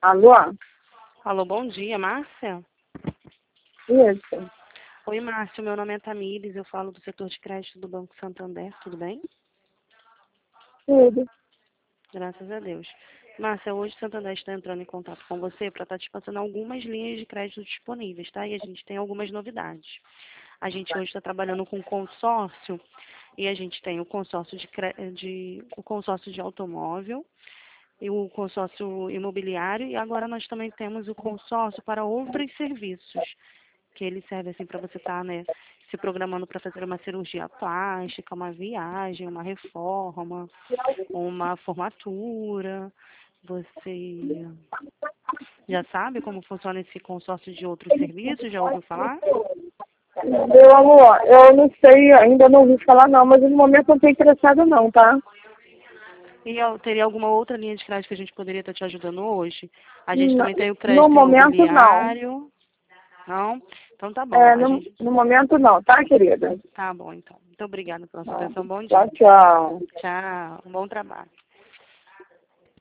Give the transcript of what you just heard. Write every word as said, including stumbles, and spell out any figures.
Alô? Alô, bom dia, Márcia? Isso. Oi, Márcia, meu nome é Tamires, eu falo do setor de crédito do Banco Santander, tudo bem? Tudo. Graças a Deus. Márcia, hoje o Santander está entrando em contato com você para estar te passando algumas linhas de crédito disponíveis, tá? E a gente tem algumas novidades. A gente hoje está trabalhando com consórcio e a gente tem o consórcio de, cre- de, o consórcio de automóvel e o consórcio imobiliário e agora nós também temos o consórcio para outros serviços, que ele serve assim para você estar, né, se programando para fazer uma cirurgia plástica, uma viagem, uma reforma, uma formatura. Você já sabe como funciona esse consórcio de outros serviços? Já ouviu falar? Meu amor, eu não sei, ainda não ouvi falar não, mas no momento não estou interessada não, tá? E eu teria alguma outra linha de crédito que a gente poderia estar te ajudando hoje? A gente No, também tem o no crédito momento não. imobiliário. Não? Então tá bom. É, A no, gente no momento não, tá, querida? tá bom então. Muito obrigada pela sua Tá. atenção. Bom Tchau, dia. tchau. Tchau. Um bom trabalho.